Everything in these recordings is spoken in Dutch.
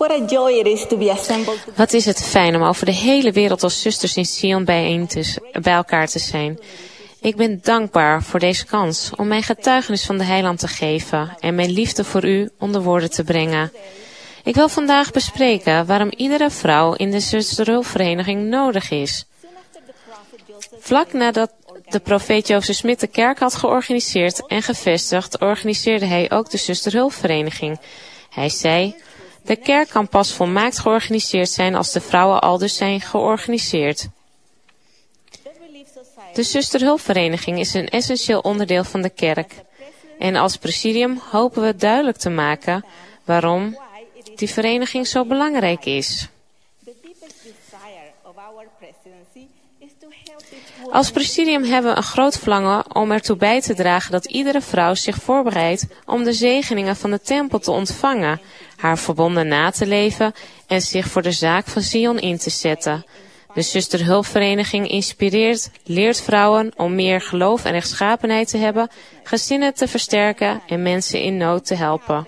What a joy it is to be assembled. Wat is het fijn om over de hele wereld als zusters in Sion bij elkaar te zijn. Ik ben dankbaar voor deze kans om mijn getuigenis van de Heiland te geven en mijn liefde voor u onder woorden te brengen. Ik wil vandaag bespreken waarom iedere vrouw in de zusterhulpvereniging nodig is. Vlak nadat de profeet Jozef Smith de kerk had georganiseerd en gevestigd, organiseerde hij ook de zusterhulpvereniging. Hij zei: de kerk kan pas volmaakt georganiseerd zijn als de vrouwen aldus zijn georganiseerd. De zusterhulpvereniging is een essentieel onderdeel van de kerk. En als presidium hopen we duidelijk te maken waarom die vereniging zo belangrijk is. Als presidium hebben we een groot verlangen om ertoe bij te dragen dat iedere vrouw zich voorbereidt om de zegeningen van de tempel te ontvangen, haar verbonden na te leven en zich voor de zaak van Sion in te zetten. De zusterhulpvereniging inspireert, leert vrouwen om meer geloof en rechtschapenheid te hebben, gezinnen te versterken en mensen in nood te helpen.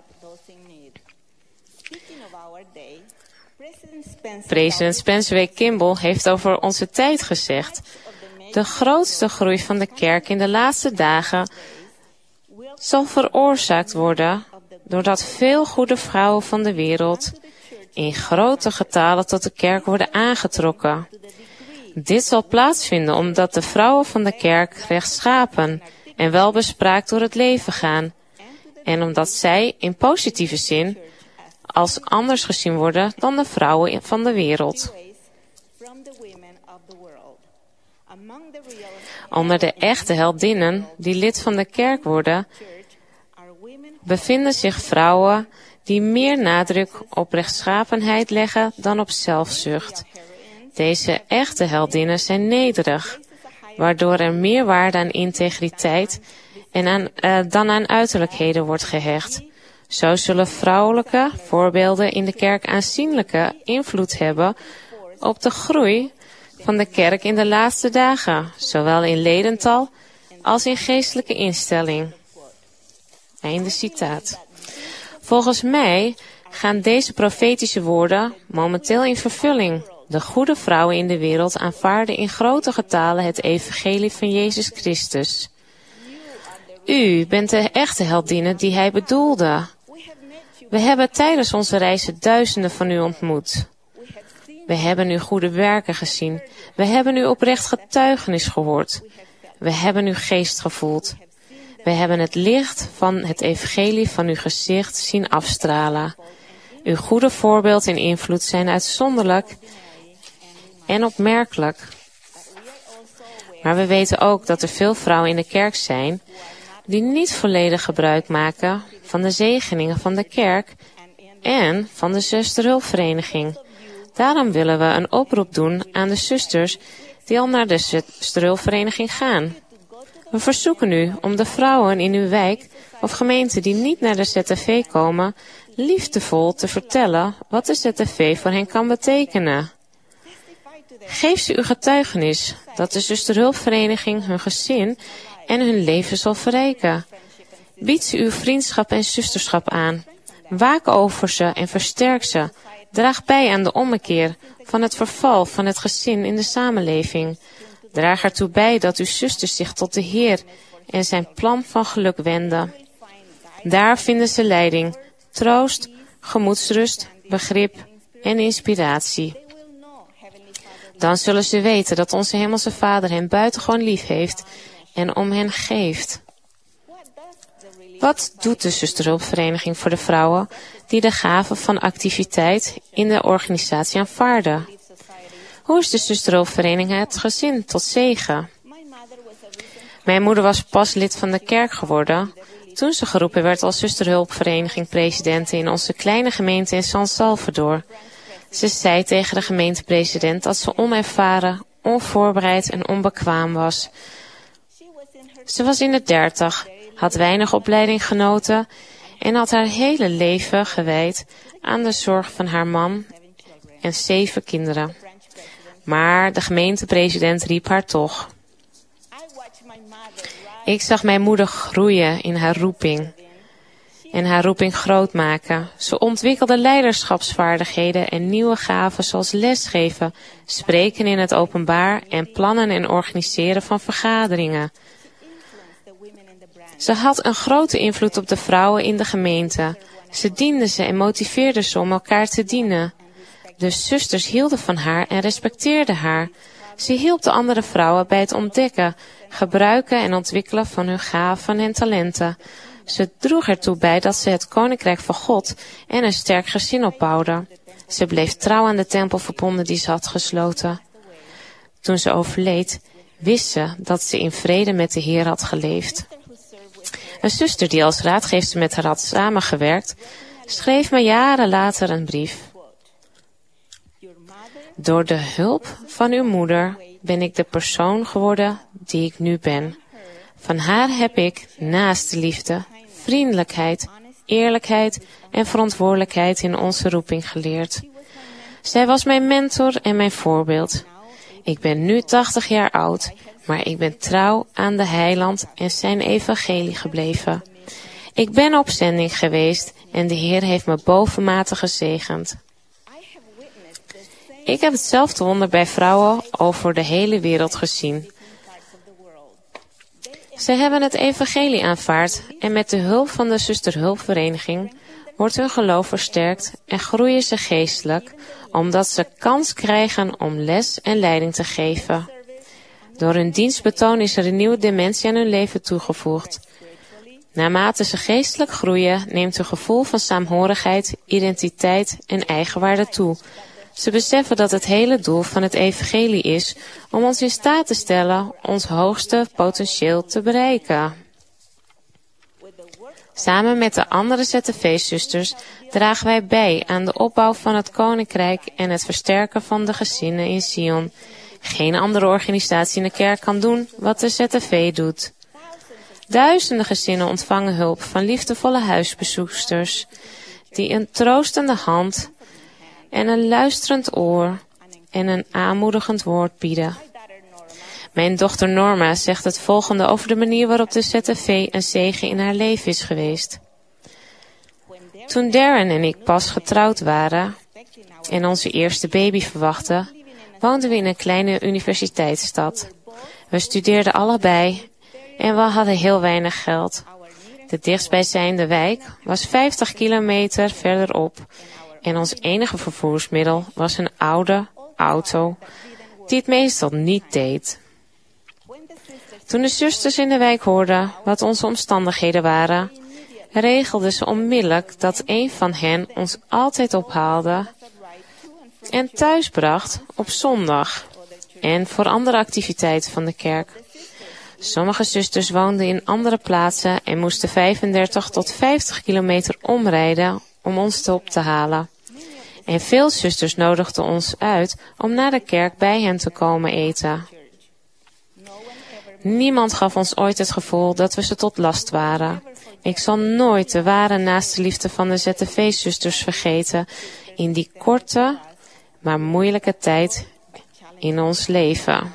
President Spencer W. Kimball heeft over onze tijd gezegd: de grootste groei van de kerk in de laatste dagen zal veroorzaakt worden doordat veel goede vrouwen van de wereld in grote getalen tot de kerk worden aangetrokken. Dit zal plaatsvinden omdat de vrouwen van de kerk rechtschapen en welbespraakt door het leven gaan en omdat zij in positieve zin als anders gezien worden dan de vrouwen van de wereld. Onder de echte heldinnen die lid van de kerk worden, bevinden zich vrouwen die meer nadruk op rechtschapenheid leggen dan op zelfzucht. Deze echte heldinnen zijn nederig, waardoor er meer waarde aan integriteit en dan aan uiterlijkheden wordt gehecht. Zo zullen vrouwelijke voorbeelden in de kerk aanzienlijke invloed hebben op de groei van de kerk in de laatste dagen, zowel in ledental als in geestelijke instelling. Einde citaat. Volgens mij gaan deze profetische woorden momenteel in vervulling. De goede vrouwen in de wereld aanvaarden in grote getalen het evangelie van Jezus Christus. U bent de echte heldinne die hij bedoelde. We hebben tijdens onze reizen duizenden van u ontmoet. We hebben uw goede werken gezien. We hebben uw oprecht getuigenis gehoord. We hebben uw geest gevoeld. We hebben het licht van het evangelie van uw gezicht zien afstralen. Uw goede voorbeeld en invloed zijn uitzonderlijk en opmerkelijk. Maar we weten ook dat er veel vrouwen in de kerk zijn die niet volledig gebruik maken van de zegeningen van de kerk en van de zusterhulpvereniging. Daarom willen we een oproep doen aan de zusters die al naar de zusterhulpvereniging gaan. We verzoeken u om de vrouwen in uw wijk of gemeente die niet naar de ZTV komen, liefdevol te vertellen wat de ZTV voor hen kan betekenen. Geef ze uw getuigenis dat de zusterhulpvereniging hun gezin en hun leven zal verrijken. Bied ze uw vriendschap en zusterschap aan. Waak over ze en versterk ze. Draag bij aan de ommekeer van het verval van het gezin in de samenleving. Draag ertoe bij dat uw zusters zich tot de Heer en zijn plan van geluk wenden. Daar vinden ze leiding, troost, gemoedsrust, begrip en inspiratie. Dan zullen ze weten dat onze Hemelse Vader hen buitengewoon lief heeft en om hen geeft. Wat doet de zusterhulpvereniging voor de vrouwen die de gave van activiteit in de organisatie aanvaarden? Hoe is de zusterhulpvereniging het gezin tot zegen? Mijn moeder was pas lid van de kerk geworden toen ze geroepen werd als zusterhulpvereniging president in onze kleine gemeente in San Salvador. Ze zei tegen de gemeentepresident dat ze onervaren, onvoorbereid en onbekwaam was. Ze was in de 30, had weinig opleiding genoten en had haar hele leven gewijd aan de zorg van haar man en 7 kinderen. Maar de gemeentepresident riep haar toch. Ik zag mijn moeder groeien in haar roeping. en haar roeping groot maken. Ze ontwikkelde leiderschapsvaardigheden en nieuwe gaven zoals lesgeven, spreken in het openbaar en plannen en organiseren van vergaderingen. Ze had een grote invloed op de vrouwen in de gemeente. Ze diende ze en motiveerde ze om elkaar te dienen. De zusters hielden van haar en respecteerden haar. Ze hielp de andere vrouwen bij het ontdekken, gebruiken en ontwikkelen van hun gaven en talenten. Ze droeg ertoe bij dat ze het koninkrijk van God en een sterk gezin opbouwde. Ze bleef trouw aan de tempel verbonden die ze had gesloten. Toen ze overleed, wist ze dat ze in vrede met de Heer had geleefd. Een zuster die als raadgeefster met haar had samengewerkt, schreef me jaren later een brief. Door de hulp van uw moeder ben ik de persoon geworden die ik nu ben. Van haar heb ik naastenliefde, vriendelijkheid, eerlijkheid en verantwoordelijkheid in onze roeping geleerd. Zij was mijn mentor en mijn voorbeeld. Ik ben nu 80 jaar oud, maar ik ben trouw aan de Heiland en zijn evangelie gebleven. Ik ben op zending geweest en de Heer heeft me bovenmate gezegend. Ik heb hetzelfde wonder bij vrouwen over de hele wereld gezien. Ze hebben het evangelie aanvaard en met de hulp van de zusterhulpvereniging wordt hun geloof versterkt en groeien ze geestelijk, omdat ze kans krijgen om les en leiding te geven. Door hun dienstbetoon is er een nieuwe dimensie aan hun leven toegevoegd. Naarmate ze geestelijk groeien, neemt hun gevoel van saamhorigheid, identiteit en eigenwaarde toe. Ze beseffen dat het hele doel van het evangelie is om ons in staat te stellen ons hoogste potentieel te bereiken. Samen met de andere ZTV-zusters dragen wij bij aan de opbouw van het koninkrijk en het versterken van de gezinnen in Sion. Geen andere organisatie in de kerk kan doen wat de ZTV doet. Duizenden gezinnen ontvangen hulp van liefdevolle huisbezoeksters, die een troostende hand en een luisterend oor en een aanmoedigend woord bieden. Mijn dochter Norma zegt het volgende over de manier waarop de ZTV een zegen in haar leven is geweest. Toen Darren en ik pas getrouwd waren en onze eerste baby verwachten, woonden we in een kleine universiteitsstad. We studeerden allebei en we hadden heel weinig geld. De dichtstbijzijnde wijk was 50 kilometer verderop en ons enige vervoersmiddel was een oude auto die het meestal niet deed. Toen de zusters in de wijk hoorden wat onze omstandigheden waren, regelden ze onmiddellijk dat een van hen ons altijd ophaalde en thuis bracht op zondag en voor andere activiteiten van de kerk. Sommige zusters woonden in andere plaatsen en moesten 35 tot 50 kilometer omrijden om ons op te halen. En veel zusters nodigden ons uit om naar de kerk bij hen te komen eten. Niemand gaf ons ooit het gevoel dat we ze tot last waren. Ik zal nooit de ware naastenliefde van de ZTV-zusters vergeten in die korte, maar moeilijke tijd in ons leven.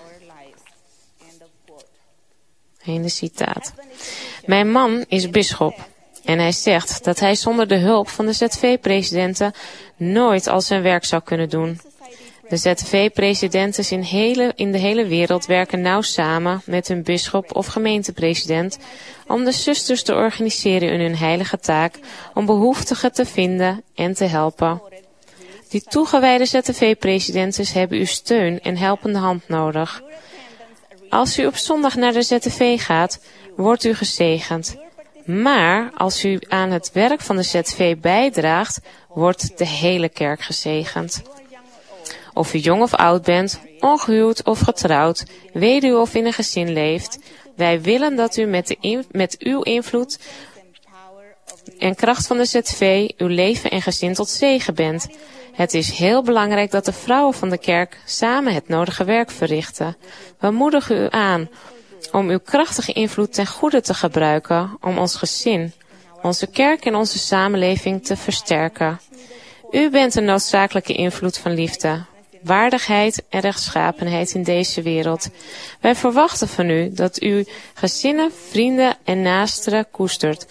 Einde citaat. Mijn man is bisschop en hij zegt dat hij zonder de hulp van de ZTV-presidenten nooit al zijn werk zou kunnen doen. De ZTV-presidenten in de hele wereld werken nauw samen met hun bisschop of gemeentepresident om de zusters te organiseren in hun heilige taak om behoeftigen te vinden en te helpen. Die toegewijde ZTV-presidenten hebben uw steun en helpende hand nodig. Als u op zondag naar de ZTV gaat, wordt u gezegend. Maar als u aan het werk van de ZTV bijdraagt, wordt de hele kerk gezegend. Of u jong of oud bent, ongehuwd of getrouwd, weduwe of in een gezin leeft, wij willen dat u met uw invloed en kracht van de ZTV uw leven en gezin tot zegen bent. Het is heel belangrijk dat de vrouwen van de kerk samen het nodige werk verrichten. We moedigen u aan om uw krachtige invloed ten goede te gebruiken om ons gezin, onze kerk en onze samenleving te versterken. U bent een noodzakelijke invloed van liefde, waardigheid en rechtschapenheid in deze wereld. Wij verwachten van u dat u gezinnen, vrienden en naasten koestert,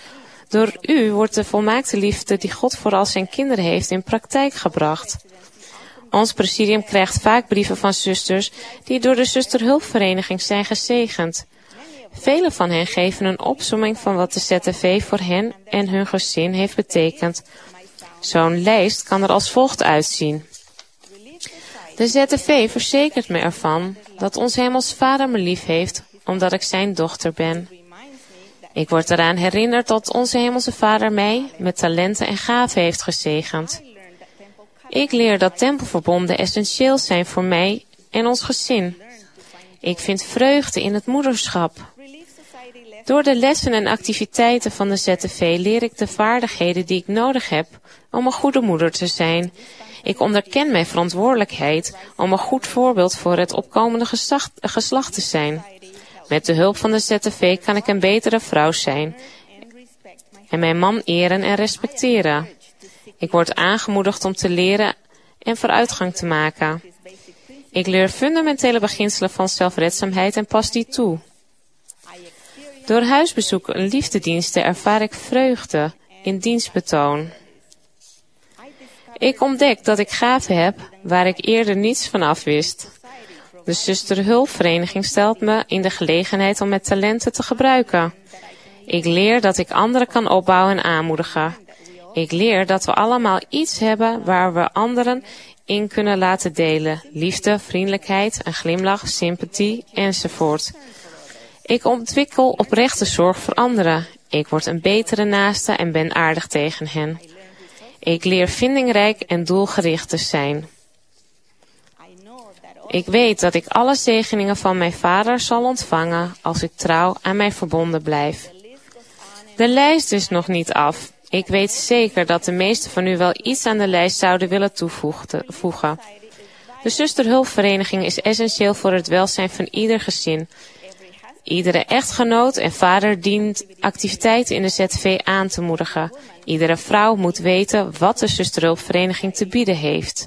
Door u wordt de volmaakte liefde die God voor al zijn kinderen heeft in praktijk gebracht. Ons presidium krijgt vaak brieven van zusters die door de zusterhulpvereniging zijn gezegend. Vele van hen geven een opsomming van wat de ZTV voor hen en hun gezin heeft betekend. Zo'n lijst kan er als volgt uitzien. De ZTV verzekert me ervan dat onze Hemelse Vader me lief heeft, omdat ik zijn dochter ben. Ik word eraan herinnerd dat onze Hemelse Vader mij met talenten en gaven heeft gezegend. Ik leer dat tempelverbonden essentieel zijn voor mij en ons gezin. Ik vind vreugde in het moederschap. Door de lessen en activiteiten van de ZTV leer ik de vaardigheden die ik nodig heb om een goede moeder te zijn. Ik onderken mijn verantwoordelijkheid om een goed voorbeeld voor het opkomende geslacht te zijn. Met de hulp van de ZTV kan ik een betere vrouw zijn en mijn man eren en respecteren. Ik word aangemoedigd om te leren en vooruitgang te maken. Ik leer fundamentele beginselen van zelfredzaamheid en pas die toe. Door huisbezoeken en liefdediensten ervaar ik vreugde in dienstbetoon. Ik ontdek dat ik gaven heb waar ik eerder niets van af wist. De zusterhulpvereniging stelt me in de gelegenheid om mijn talenten te gebruiken. Ik leer dat ik anderen kan opbouwen en aanmoedigen. Ik leer dat we allemaal iets hebben waar we anderen in kunnen laten delen. Liefde, vriendelijkheid, een glimlach, sympathie enzovoort. Ik ontwikkel oprechte zorg voor anderen. Ik word een betere naaste en ben aardig tegen hen. Ik leer vindingrijk en doelgericht te zijn. Ik weet dat ik alle zegeningen van mijn Vader zal ontvangen als ik trouw aan mij verbonden blijf. De lijst is nog niet af. Ik weet zeker dat de meesten van u wel iets aan de lijst zouden willen toevoegen. De zusterhulpvereniging is essentieel voor het welzijn van ieder gezin. Iedere echtgenoot en vader dient activiteiten in de ZV aan te moedigen. Iedere vrouw moet weten wat de zusterhulpvereniging te bieden heeft.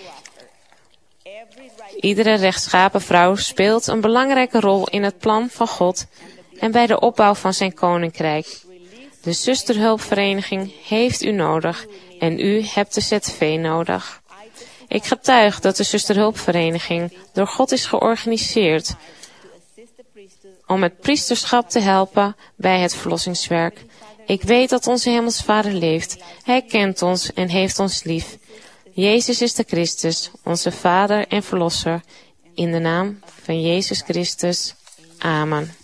Iedere rechtschapen vrouw speelt een belangrijke rol in het plan van God en bij de opbouw van zijn koninkrijk. De zusterhulpvereniging heeft u nodig en u hebt de ZV nodig. Ik getuig dat de zusterhulpvereniging door God is georganiseerd om het priesterschap te helpen bij het verlossingswerk. Ik weet dat onze Hemelse Vader leeft. Hij kent ons en heeft ons lief. Jezus is de Christus, onze Vader en Verlosser. In de naam van Jezus Christus. Amen.